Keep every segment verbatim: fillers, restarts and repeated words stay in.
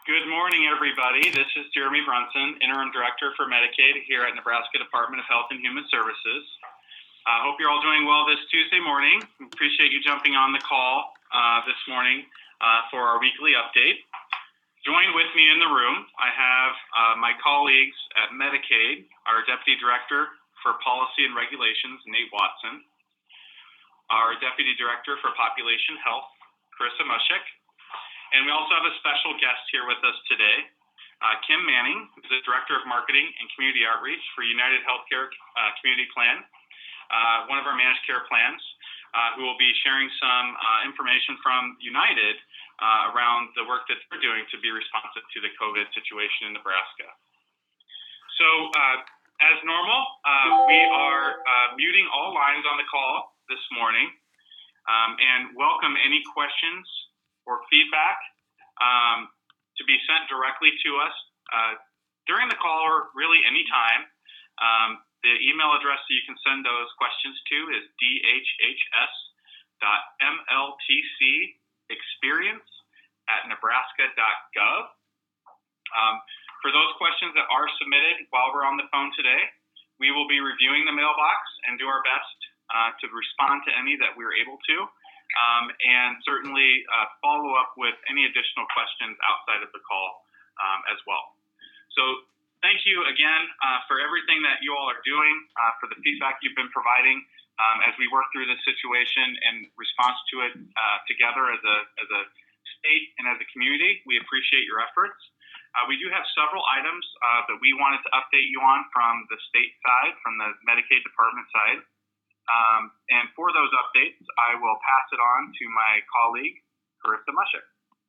Good morning, everybody. This is Jeremy Brunson, Interim Director for Medicaid here at Nebraska Department of Health and Human Services. I uh, hope you're all doing well this Tuesday morning. Appreciate you jumping on the call uh, this morning uh, for our weekly update. Joined with me in the room, I have uh, my colleagues at Medicaid, our Deputy Director for Policy and Regulations, Nate Watson, our Deputy Director for Population Health, Carissa Mushik, and we also have a special guest here with us today, uh, Kim Manning, who's the Director of Marketing and Community Outreach for United Healthcare uh, Community Plan, uh, one of our managed care plans, uh, who will be sharing some uh, information from United uh, around the work that they're doing to be responsive to the COVID situation in Nebraska. So, uh, as normal, uh, we are uh, muting all lines on the call this morning um, and welcome any questions or feedback um, to be sent directly to us uh, during the call or really any time. Um, the email address that you can send those questions to is d h h s dot m l t c experience at nebraska dot gov. Um, for those questions that are submitted while we're on the phone today, we will be reviewing the mailbox and do our best uh, to respond to any that we're able to. Um, and certainly uh, follow up with any additional questions outside of the call um, as well. So thank you again uh, for everything that you all are doing, uh, for the feedback you've been providing um, as we work through this situation and response to it uh, together as a, as a state and as a community. We appreciate your efforts. Uh, we do have several items uh, that we wanted to update you on from the state side, from the Medicaid department side. Um, and for those updates, I will pass it on to my colleague, Carissa Mushik.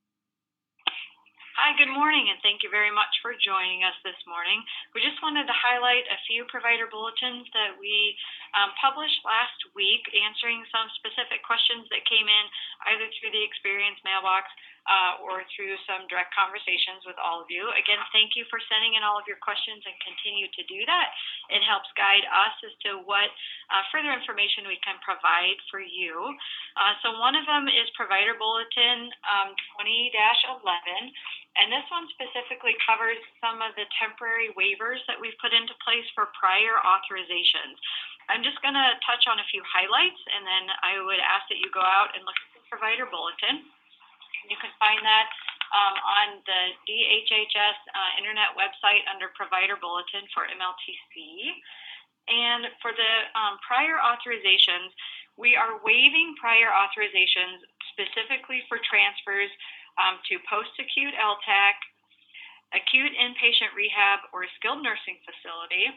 Hi, good morning, and thank you very much for joining us this morning. We just wanted to highlight a few provider bulletins that we um, published last week, answering some specific questions that came in either through the Experience mailbox uh, or through some direct conversations with all of you. Again, thank you for sending in all of your questions and continue to do that. It helps guide us as to what uh, further information we can provide for you. Uh, so one of them is Provider Bulletin um, twenty dash eleven. And this one specifically covers some of the temporary waivers that we've put into place for prior authorizations. I'm just going to touch on a few highlights, and then I would ask that you go out and look at the Provider Bulletin. You can find that um, on the D H H S uh, internet website under Provider Bulletin for M L T C. And for the um, prior authorizations, we are waiving prior authorizations specifically for transfers Um, to post-acute L T A C, acute inpatient rehab, or a skilled nursing facility.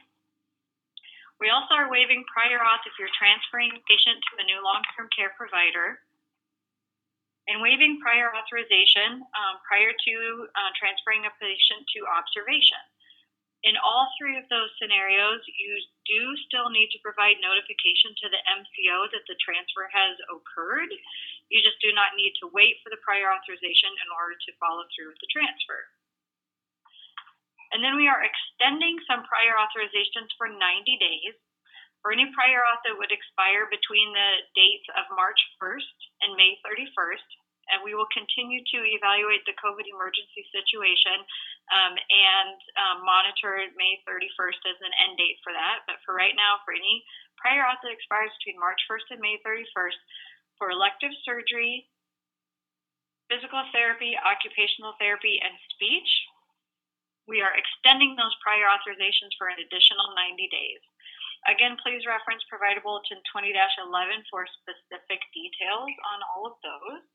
We also are waiving prior auth if you're transferring a patient to a new long-term care provider, and waiving prior authorization um, prior to uh, transferring a patient to observation. In all three of those scenarios, you do still need to provide notification to the M C O that the transfer has occurred. You just do not need to wait for the prior authorization in order to follow through with the transfer. And then we are extending some prior authorizations for ninety days. For any prior auth that would expire between the dates of March first and May thirty-first, and we will continue to evaluate the COVID emergency situation um, and um, monitor May thirty-first as an end date for that. But for right now, for any prior auth that expires between March first and May thirty-first, for elective surgery, physical therapy, occupational therapy, and speech, we are extending those prior authorizations for an additional ninety days. Again, please reference Provider Bulletin twenty dash eleven for specific details on all of those.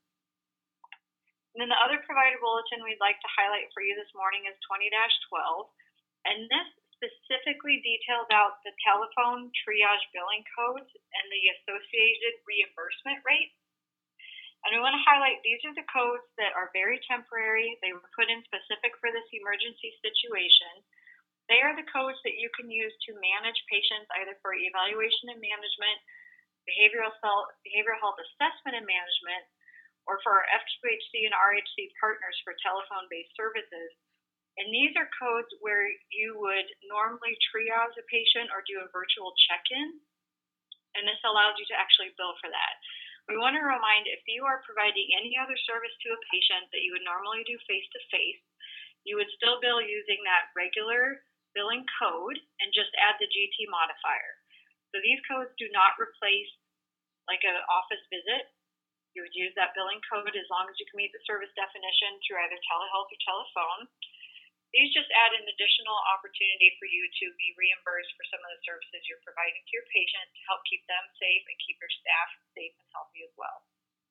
And then the other provider bulletin we'd like to highlight for you this morning is twenty dash twelve, and this specifically details out the telephone triage billing codes and the associated reimbursement rates. And we want to highlight these are the codes that are very temporary. They were put in specific for this emergency situation. They are the codes that you can use to manage patients either for evaluation and management, behavioral health, behavioral health assessment and management, or for our F Q H C and R H C partners for telephone-based services. And these are codes where you would normally triage a patient or do a virtual check-in, and this allows you to actually bill for that. We want to remind if you are providing any other service to a patient that you would normally do face-to-face, you would still bill using that regular billing code and just add the G T modifier. So these codes do not replace like an office visit. You would use that billing code as long as you can meet the service definition through either telehealth or telephone. These just add an additional opportunity for you to be reimbursed for some of the services you're providing to your patient to help keep them safe and keep your staff safe and healthy as well.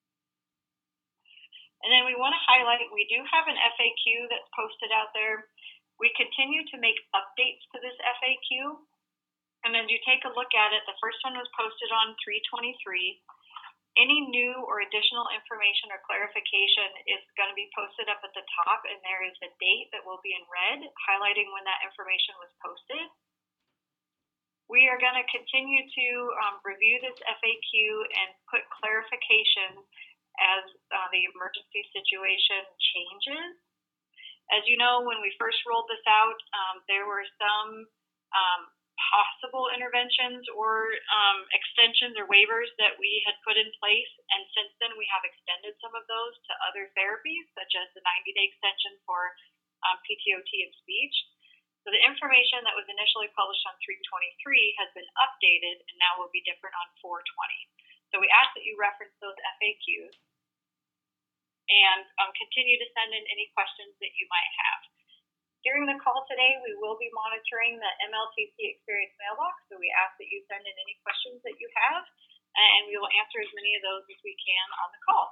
And then we want to highlight, we do have an F A Q that's posted out there. We continue to make updates to this F A Q. And as you take a look at it, the first one was posted on three twenty-three. Any new or additional information or clarification is going to be posted up at the top, and there is a date that will be in red, highlighting when that information was posted. We are going to continue to um, review this F A Q and put clarification as uh, the emergency situation changes. As you know, when we first rolled this out, um, there were some um, possible interventions or um, extensions or waivers that we had put in place, and since then we have extended some of those to other therapies, such as the ninety day extension for um, P T O T and speech. So the information that was initially published on three twenty-three has been updated and now will be different on four twenty. So we ask that you reference those F A Qs and um, continue to send in any questions that you might have. During the call today, we will be monitoring the M L T C Experience mailbox, so we ask that you send in any questions that you have, and we will answer as many of those as we can on the call.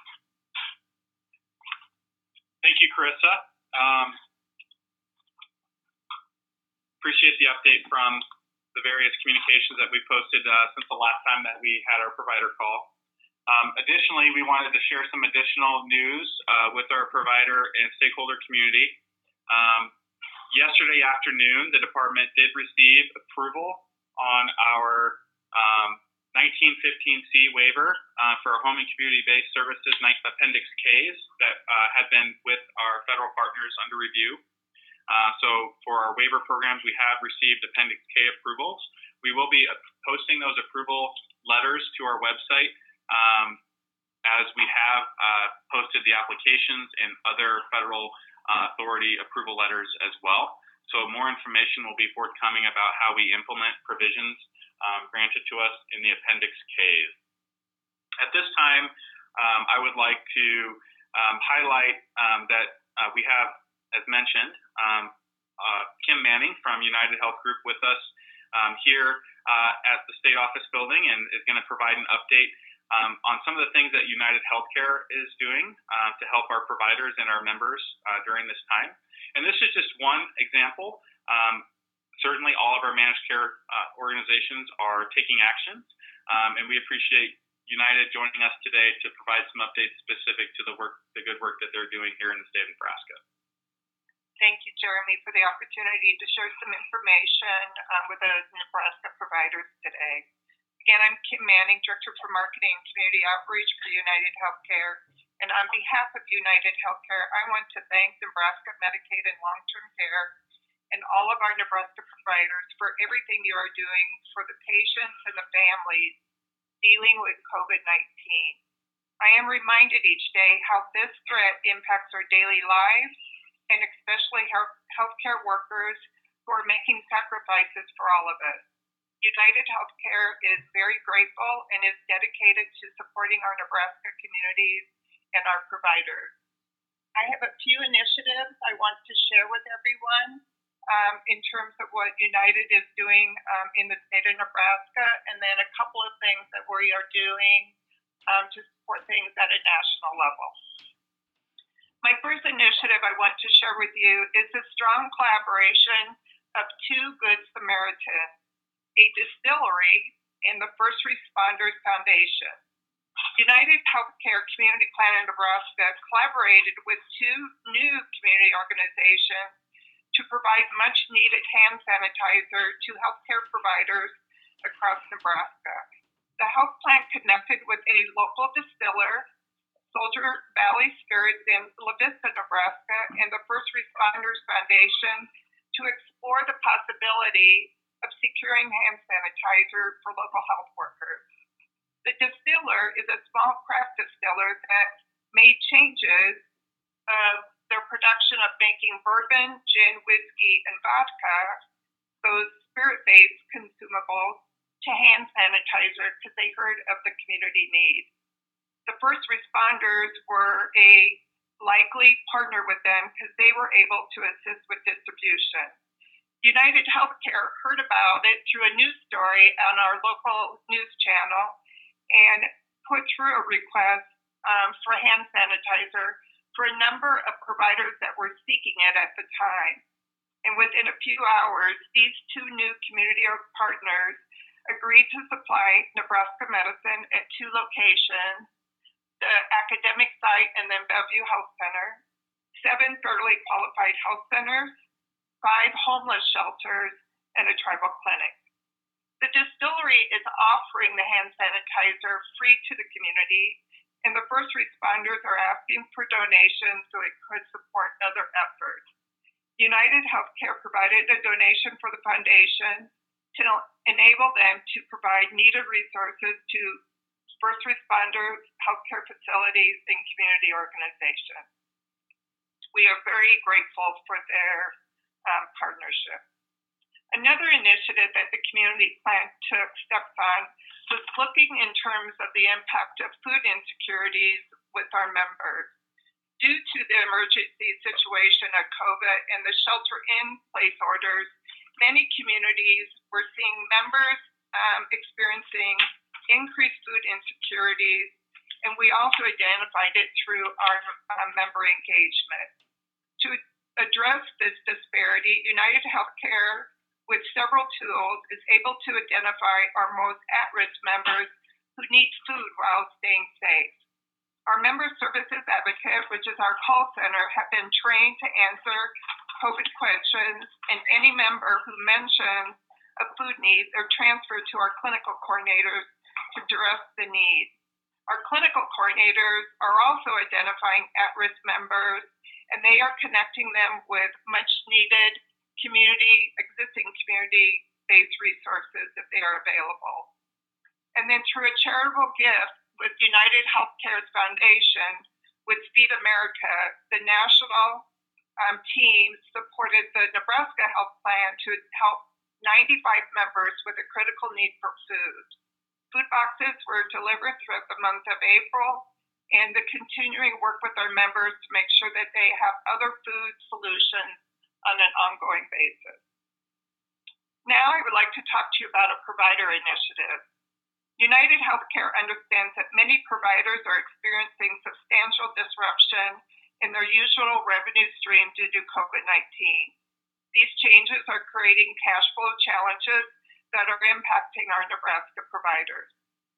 Thank you, Carissa. Um, appreciate the update from the various communications that we posted uh, since the last time that we had our provider call. Um, additionally, we wanted to share some additional news uh, with our provider and stakeholder community. Um, yesterday afternoon, the department did receive approval on our um, nineteen fifteen C waiver uh, for our home and community-based services Appendix Ks that uh, had been with our federal partners under review. Uh, so for our waiver programs, we have received Appendix K approvals. We will be posting those approval letters to our website um, as we have uh, posted the applications and other federal Uh, authority approval letters as well. So more information will be forthcoming about how we implement provisions um, granted to us in the Appendix Ks. At this time, um, I would like to um, highlight um, that uh, we have, as mentioned, um, uh, Kim Manning from United Health Group with us um, here uh, at the State Office Building, and is going to provide an update Um, on some of the things that United Healthcare is doing uh, to help our providers and our members uh, during this time. And this is just one example. Um, certainly all of our managed care uh, organizations are taking action, um, and we appreciate United joining us today to provide some updates specific to the work, the good work that they're doing here in the state of Nebraska. Thank you, Jeremy, for the opportunity to share some information um, with the Nebraska providers today. Again, I'm Kim Manning, Director for Marketing and Community Outreach for United Healthcare. And on behalf of United Healthcare, I want to thank Nebraska Medicaid and Long-Term Care and all of our Nebraska providers for everything you are doing for the patients and the families dealing with COVID nineteen. I am reminded each day how this threat impacts our daily lives, and especially health healthcare workers who are making sacrifices for all of us. United Healthcare is very grateful and is dedicated to supporting our Nebraska communities and our providers. I have a few initiatives I want to share with everyone um, in terms of what United is doing um, in the state of Nebraska, and then a couple of things that we are doing um, to support things at a national level. My first initiative I want to share with you is the strong collaboration of Two Good Samaritans, a distillery, and the First Responders Foundation. United Healthcare Community Plan in Nebraska collaborated with two new community organizations to provide much needed hand sanitizer to healthcare providers across Nebraska. The health plan connected with a local distiller, Soldier Valley Spirits in La Vista, Nebraska, and the First Responders Foundation to explore the possibility of securing hand sanitizer for local health workers. The distiller is a small craft distiller that made changes of their production of making bourbon, gin, whiskey, and vodka, those spirit-based consumables, to hand sanitizer because they heard of the community need. The first responders were a likely partner with them because they were able to assist with distribution. United Healthcare heard about it through a news story on our local news channel and put through a request um, for hand sanitizer for a number of providers that were seeking it at the time. And within a few hours, these two new community partners agreed to supply Nebraska Medicine at two locations, the academic site and then Bellevue Health Center, seven federally qualified health centers, five homeless shelters, and a tribal clinic. The distillery is offering the hand sanitizer free to the community, and the first responders are asking for donations so it could support other efforts. United Healthcare provided a donation for the foundation to enable them to provide needed resources to first responders, healthcare facilities, and community organizations. We are very grateful for their um, partnership. Another initiative that the community plan took steps on was looking in terms of the impact of food insecurities with our members. Due to the emergency situation of COVID and the shelter-in-place orders, many communities were seeing members um, experiencing increased food insecurities, and we also identified it through our uh, member engagement. To address this disparity, United Healthcare, with several tools, is able to identify our most at-risk members who need food while staying safe. Our member services advocate, which is our call center, have been trained to answer COVID questions, and any member who mentions a food need are transferred to our clinical coordinators to address the need. Our clinical coordinators are also identifying at-risk members, and they are connecting them with much-needed community, existing community-based resources if they are available. And then through a charitable gift with United Healthcare's foundation, with Feed America, the national um, team supported the Nebraska Health Plan to help ninety-five members with a critical need for food. Food boxes were delivered throughout the month of April, and the continuing work with our members to make sure that they have other food solutions on an ongoing basis. Now I would like to talk to you about a provider initiative. United Healthcare understands that many providers are experiencing substantial disruption in their usual revenue stream due to COVID nineteen. These changes are creating cash flow challenges that are impacting our Nebraska providers.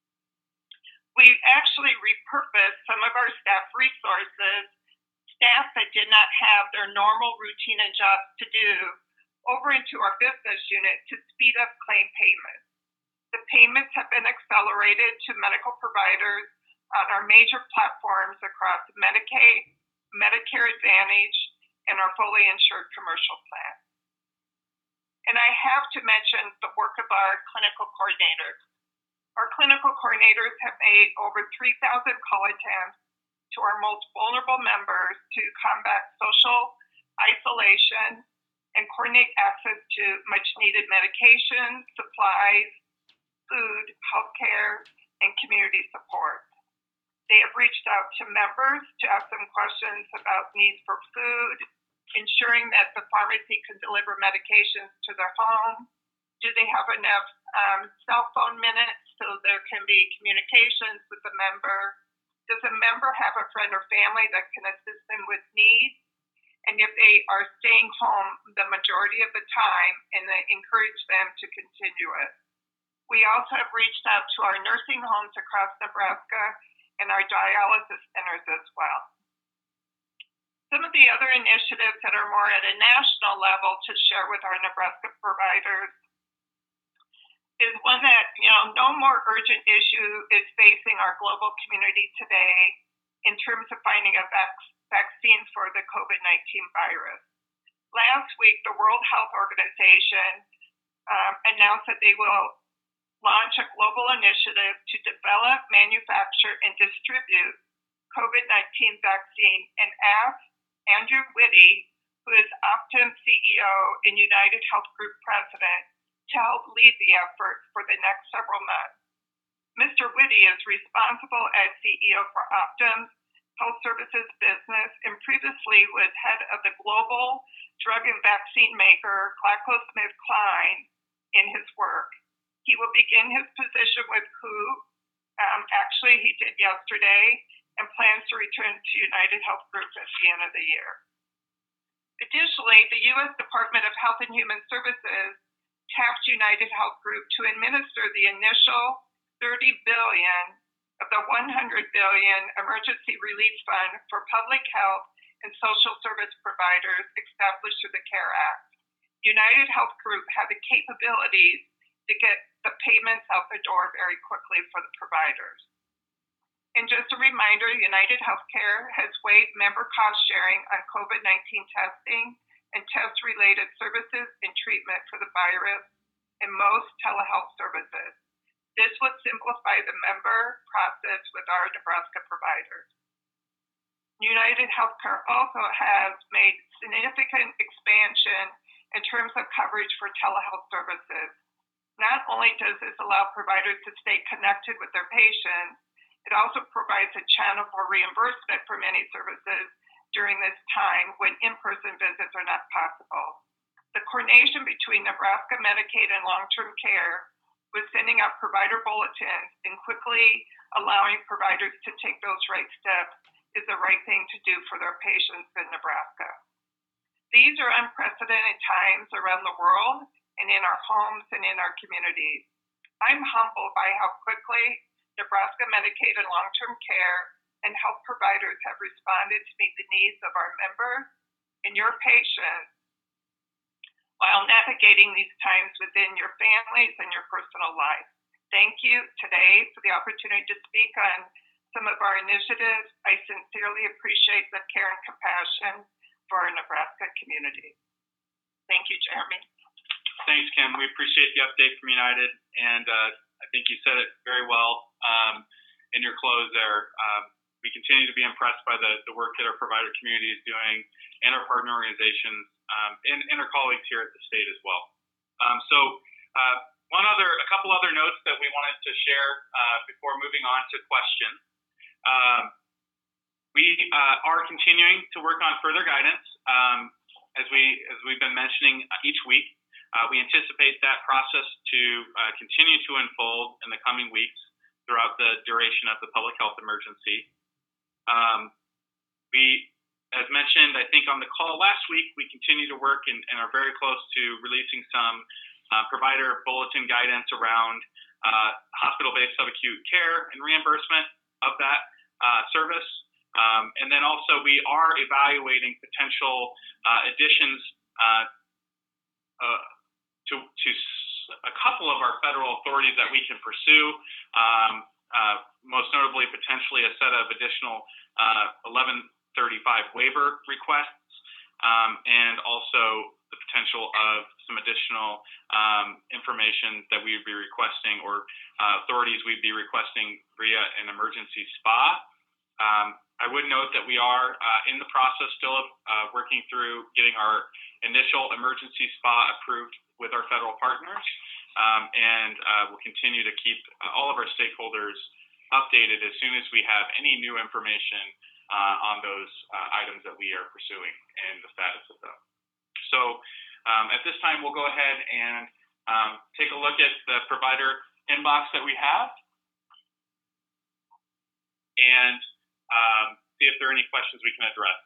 We actually repurposed some of our staff resources, staff that did not have their normal routine and jobs to do, over into our business unit to speed up claim payments. The payments have been accelerated to medical providers on our major platforms across Medicaid, Medicare Advantage, and our fully insured commercial plan. And I have to mention the work of our clinical coordinators. Our clinical coordinators have made over three thousand call attempts to our most vulnerable members to combat social isolation and coordinate access to much needed medications, supplies, food, healthcare, and community support. They have reached out to members to ask them questions about needs for food, ensuring that the pharmacy can deliver medications to their home. Do they have enough um, cell phone minutes so there can be communications with the member? Does a member have a friend or family that can assist them with needs? And if they are staying home the majority of the time, and they encourage them to continue it. We also have reached out to our nursing homes across Nebraska and our dialysis centers as well. Some of the other initiatives that are more at a national level to share with our Nebraska providers is one that, you know, no more urgent issue is facing our global community today in terms of finding a vac- vaccine for the COVID nineteen virus. Last week, the World Health Organization um, announced that they will launch a global initiative to develop, manufacture, and distribute COVID nineteen vaccine and ask Andrew Whitty, who is Optum C E O and United Health Group President, to help lead the effort for the next several months. Mister Whitty is responsible as C E O for Optum's Health Services business and previously was head of the global drug and vaccine maker GlaxoSmithKline in his work. He will begin his position with W H O, um, actually he did yesterday, and plans to return to United Health Group at the end of the year. Additionally, the U S Department of Health and Human Services tapped United Health Group to administer the initial thirty billion dollars of the one hundred billion dollars Emergency Relief Fund for public health and social service providers established through the CARE Act. United Health Group had the capabilities to get the payments out the door very quickly for the providers. And just a reminder, United Healthcare has waived member cost sharing on COVID nineteen testing and test-related services and treatment for the virus in most telehealth services. This would simplify the member process with our Nebraska providers. United Healthcare also has made significant expansion in terms of coverage for telehealth services. Not only does this allow providers to stay connected with their patients, it also provides a channel for reimbursement for many services during this time when in-person visits are not possible. The coordination between Nebraska Medicaid and long-term care with sending out provider bulletins and quickly allowing providers to take those right steps is the right thing to do for their patients in Nebraska. These are unprecedented times around the world and in our homes and in our communities. I'm humbled by how quickly Nebraska Medicaid and long-term care and health providers have responded to meet the needs of our members and your patients while navigating these times within your families and your personal life. Thank you today for the opportunity to speak on some of our initiatives. I sincerely appreciate the care and compassion for our Nebraska community. Thank you, Jeremy. Thanks, Kim. We appreciate the update from United, and uh, I think you said it very well um, in your close there. Um, we continue to be impressed by the, the work that our provider community is doing and our partner organizations um, and, and our colleagues here at the state as well. Um, so uh, one other, a couple other notes that we wanted to share uh, before moving on to questions. Um, we uh, are continuing to work on further guidance um, as, we, as we've been mentioning each week. Uh, we anticipate that process to uh, continue to unfold in the coming weeks throughout the duration of the public health emergency. Um, we, as mentioned, I think on the call last week, we continue to work and, and are very close to releasing some uh, provider bulletin guidance around uh, hospital-based subacute care and reimbursement of that uh, service. Um, and then also we are evaluating potential uh, additions uh, uh, to, to a couple of our federal authorities that we can pursue, um, uh, most notably potentially a set of additional uh, eleven thirty-five waiver requests, um, and also the potential of some additional um, information that we would be requesting or uh, authorities we'd be requesting via an emergency S P A. Um, I would note that we are uh, in the process still of uh, working through getting our initial emergency S P A approved with our federal partners, um, and uh, we'll continue to keep uh, all of our stakeholders updated as soon as we have any new information uh, on those uh, items that we are pursuing and the status of them. So um, at this time, we'll go ahead and um, take a look at the provider inbox that we have and um, see if there are any questions we can address.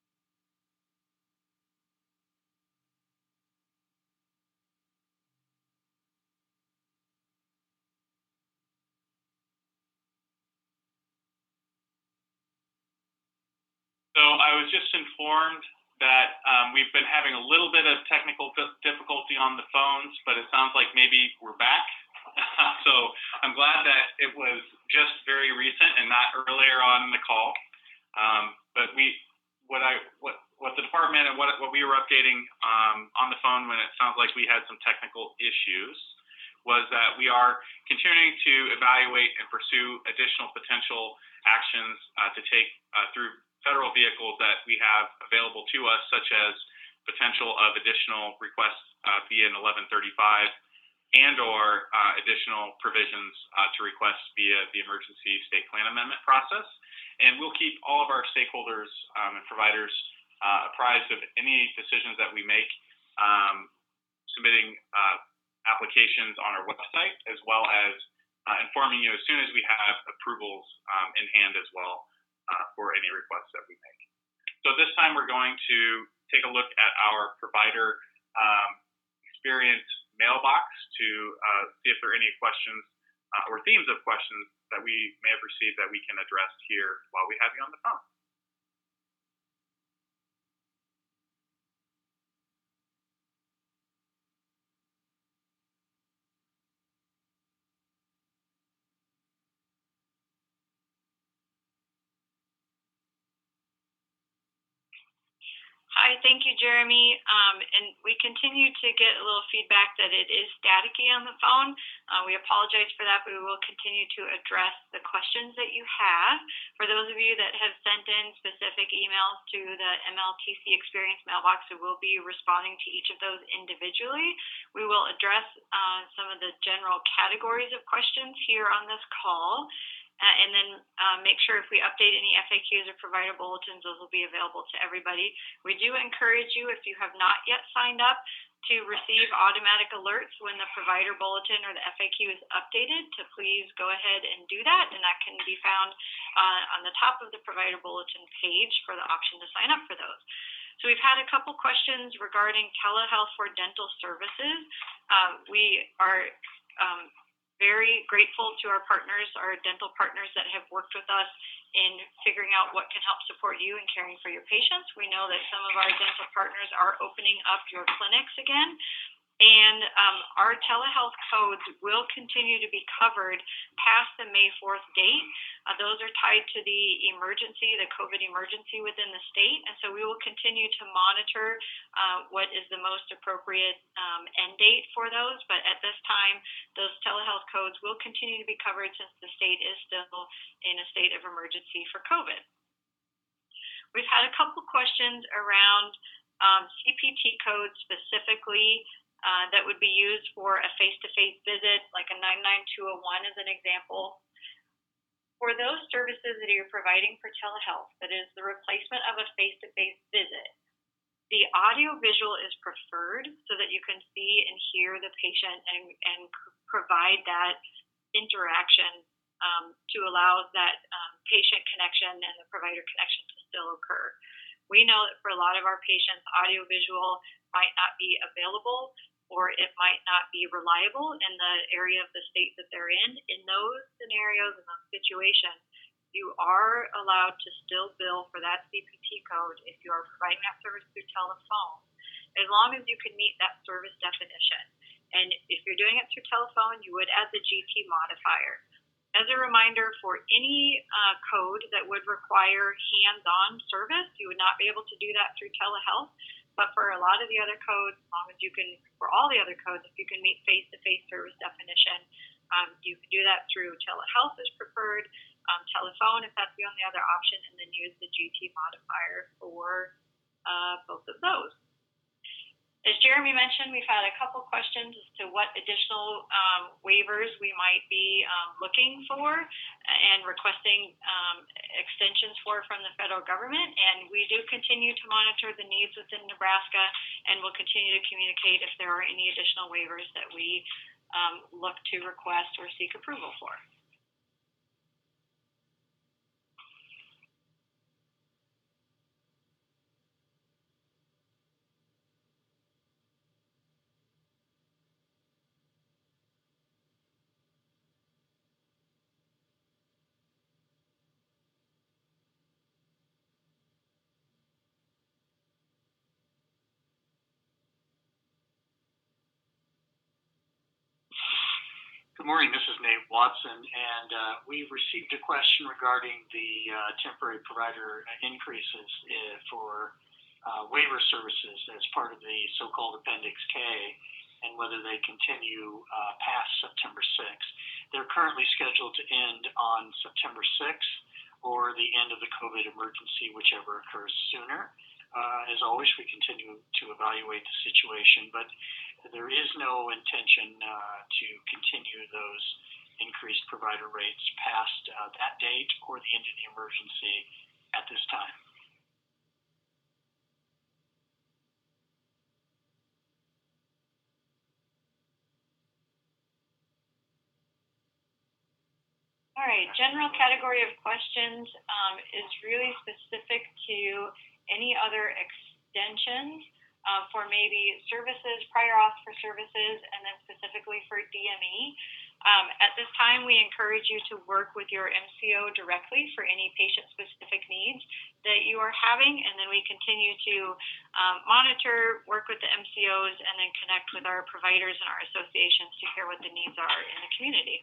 So I was just informed that um, we've been having a little bit of technical difficulty on the phones, but it sounds like maybe we're back. So I'm glad that it was just very recent and not earlier on in the call. Um, but we, what I, what, what the department and what, what we were updating um, on the phone when it sounds like we had some technical issues was that we are continuing to evaluate and pursue additional potential actions uh, to take uh, through federal vehicles that we have available to us, such as potential of additional requests uh, via an eleven thirty-five and or uh, additional provisions uh, to request via the emergency state plan amendment process. And we'll keep all of our stakeholders um, and providers uh, apprised of any decisions that we make, um, submitting uh, applications on our website, as well as uh, informing you as soon as we have approvals um, in hand as well uh, for any requests that we make. So this time we're going to take a look at our provider um, experience mailbox to uh, see if there are any questions uh, or themes of questions that we may have received that we can address here while we have you on the phone. Hi, thank you, Jeremy. Um, and we continue to get a little feedback that it is staticky on the phone. Uh, we apologize for that, but we will continue to address the questions that you have. For those of you that have sent in specific emails to the M L T C Experience mailbox, we will be responding to each of those individually. We will address uh, some of the general categories of questions here on this call. Uh, and then uh, make sure if we update any F A Qs or provider bulletins, those will be available to everybody. We do encourage you, if you have not yet signed up, to receive automatic alerts when the provider bulletin or the F A Q is updated, to please go ahead and do that. And that can be found uh, on the top of the provider bulletin page for the option to sign up for those. So we've had a couple questions regarding telehealth for dental services. Uh, we are um, very grateful to our partners, our dental partners that have worked with us in figuring out what can help support you in caring for your patients. We know that some of our dental partners are opening up your clinics again. And um, our telehealth codes will continue to be covered past the May fourth date. Uh, those are tied to the emergency, the COVID emergency within the state. And so we will continue to monitor uh, what is the most appropriate um, end date for those. But at this time, those telehealth codes will continue to be covered since the state is still in a state of emergency for COVID. We've had a couple questions around um, C P T codes specifically. Uh, that would be used for a face-to-face visit, like a nine nine two oh one as an example. For those services that you're providing for telehealth, that is the replacement of a face-to-face visit, the audio-visual is preferred so that you can see and hear the patient and, and provide that interaction um, to allow that um, patient connection and the provider connection to still occur. We know that for a lot of our patients, audio-visual might not be available, or it might not be reliable in the area of the state that they're in. In those scenarios, in those situations, you are allowed to still bill for that C P T code if you are providing that service through telephone, as long as you can meet that service definition. And if you're doing it through telephone, you would add the G T modifier. As a reminder, for any uh, code that would require hands-on service, you would not be able to do that through telehealth. But for a lot of the other codes, as long as you can, for all the other codes, if you can meet face-to-face service definition, um, you can do that through telehealth is preferred, um, telephone if that's the only other option, and then use the G T modifier for uh, both of those. As Jeremy mentioned, we've had a couple questions as to what additional um, waivers we might be um, looking for and requesting um, extensions for from the federal government. And we do continue to monitor the needs within Nebraska, and we'll continue to communicate if there are any additional waivers that we um, look to request or seek approval for. Good morning, this is Nate Watson, and uh, we received a question regarding the uh, temporary provider increases uh, for uh, waiver services as part of the so-called Appendix K. and whether they continue uh, past September sixth. They're currently scheduled to end on September sixth or the end of the COVID emergency, whichever occurs sooner. Uh, as always, we continue to evaluate the situation, but there is no intention uh, to continue those increased provider rates past uh, that date or the end of the emergency at this time. All right, general category of questions um, is really specific to any other extensions uh, for maybe services, prior auth for services, and then specifically for D M E. Um, at this time, we encourage you to work with your M C O directly for any patient-specific needs that you are having, and then we continue to um, monitor, work with the M C Os, and then connect with our providers and our associations to hear what the needs are in the community.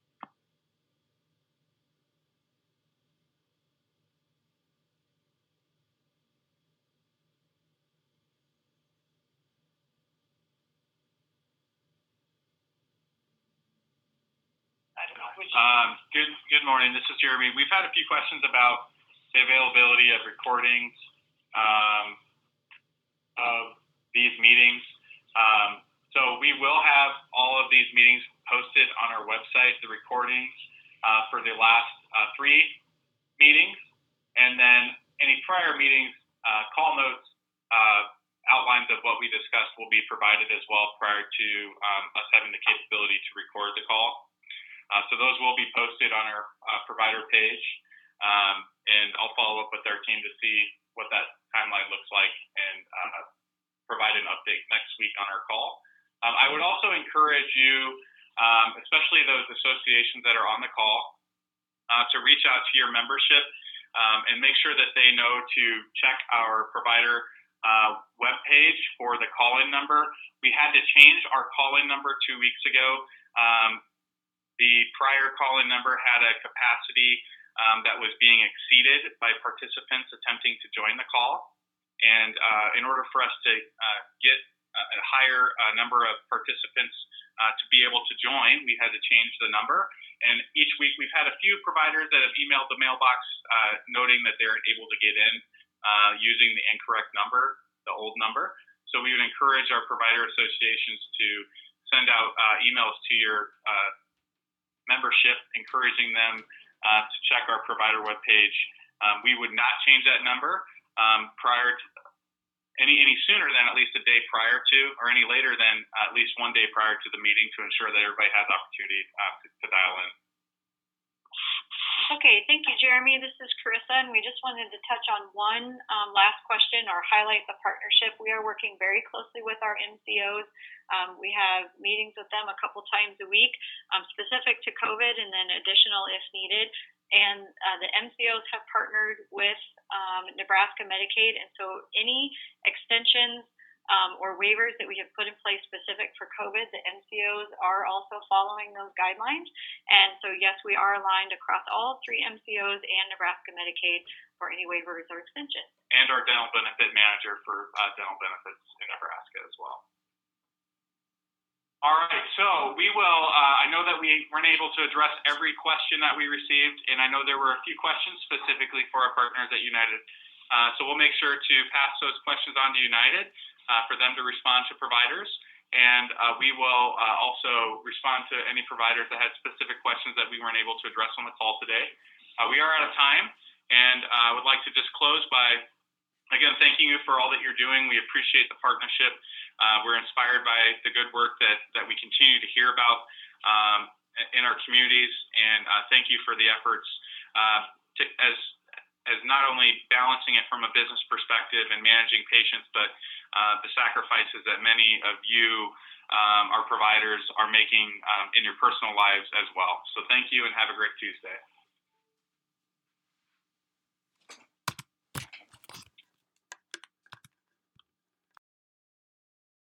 Um, good, good morning. This is Jeremy. We've had a few questions about the availability of recordings um, of these meetings. Um, so we will have all of these meetings posted on our website, the recordings uh, for the last uh, three meetings, and then any prior meetings, uh, call notes, uh, outlines of what we discussed will be provided as well prior to um, us having the capability to record the call. Uh, so those will be posted on our uh, provider page, um, and I'll follow up with our team to see what that timeline looks like and uh, provide an update next week on our call. Um, I would also encourage you, um, especially those associations that are on the call, uh, to reach out to your membership um, and make sure that they know to check our provider uh, webpage for the call-in number. We had to change our call-in number two weeks ago. Um, The prior call-in number had a capacity um, that was being exceeded by participants attempting to join the call. And uh, in order for us to uh, get a higher uh, number of participants uh, to be able to join, we had to change the number. And each week we've had a few providers that have emailed the mailbox uh, noting that they're able to get in uh, using the incorrect number, the old number. So we would encourage our provider associations to send out uh, emails to your uh, membership, encouraging them uh, to check our provider webpage. Um, we would not change that number um, prior to any any sooner than at least a day prior to, or any later than at least one day prior to the meeting, to ensure that everybody has opportunity uh, to, to dial in. Okay, thank you, Jeremy. This is Carissa, and we just wanted to touch on one um, last question or highlight the partnership. We are working very closely with our M C Os. Um, we have meetings with them a couple times a week, um, specific to COVID, and then additional if needed. And uh, the M C Os have partnered with um, Nebraska Medicaid, and so any extensions Um, or waivers that we have put in place specific for COVID, the M C Os are also following those guidelines. And so, yes, we are aligned across all three M C Os and Nebraska Medicaid for any waivers or extensions. And our dental benefit manager for uh, dental benefits in Nebraska as well. All right, so we will, uh, I know that we weren't able to address every question that we received, and I know there were a few questions specifically for our partners at United. Uh, so we'll make sure to pass those questions on to United uh, for them to respond to providers. And uh, we will uh, also respond to any providers that had specific questions that we weren't able to address on the call today. Uh, we are out of time, and I uh, would like to just close by, again, thanking you for all that you're doing. We appreciate the partnership. Uh, we're inspired by the good work that, that we continue to hear about um, in our communities, and uh, thank you for the efforts uh, to, as as not only balancing it from a business perspective and managing patients, but uh, the sacrifices that many of you, um, our providers, are making um, in your personal lives as well. So thank you, and have a great Tuesday.